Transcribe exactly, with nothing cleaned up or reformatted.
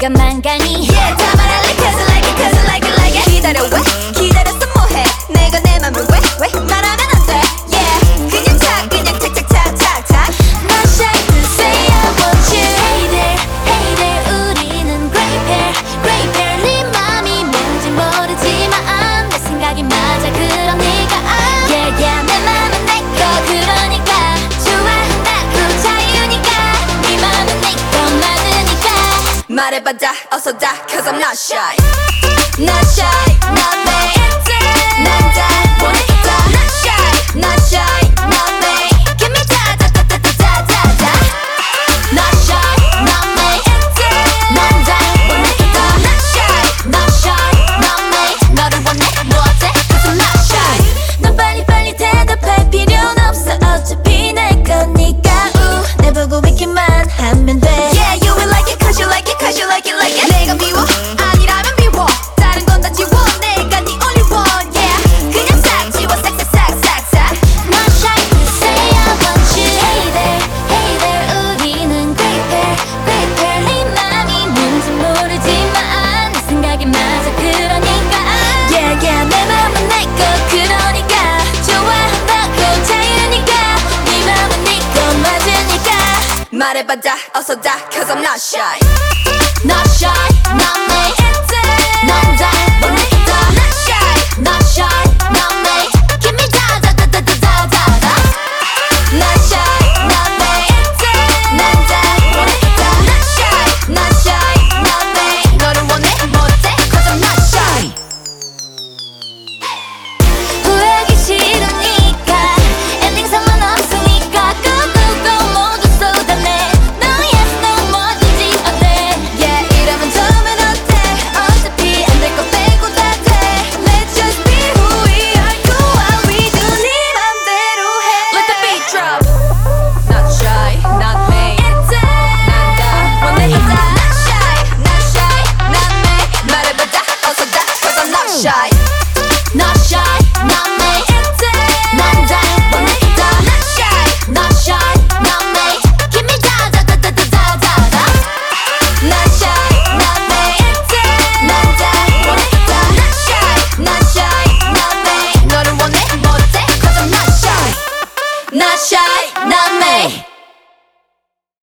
이것만 가니 Yeah 다 말할래 cause I like it cause I like it like it 기다려 왜 기다렸어 뭐해 내가 내 맘을 왜 왜 말하면 안돼 Yeah 그냥 차 그냥 착착착착착 Not shy to say I want you Hey there hey there 우리는 great pair great pair 네 맘이 뭔지 모르지만 내 생각이 맞아 그러니까 Yeah yeah 내 맘은 내 거 그러니까 좋아한다고 자유니까 네 맘은 내 거 맞으니까 말해봐 다 어서 다 cause I'm not shy Not shy not me 남자 원했다 Not shy Not shy not me Give me da da da da da da da da Not shy not me 남자 원했다 Not shy Not shy not me 너를 원해 뭐 어때 cause I'm not shy 넌 빨리빨리 대답할 필요는 없어 어차피 내 거니까 우 내 보고 있기만 하면 돼 Yeah you will like it cause you like it cause you like it like it 내가 미워 아니라면 미워 다른 건 다 지워 내가 네 only one Yeah 그냥 싹 지워 싹싹싹싹싹 Not shy to say I want you Hey there hey there 우리는 great pair great pair 네 맘이 뭔지 모르지만 내 생각이 맞아 그러니까 Yeah yeah 내 맘은 내 거 그러니까 좋아한다고 자유니까 네 맘은 네 거 맞으니까 말해봐 다 어서 다 cause I'm not shy Not shy not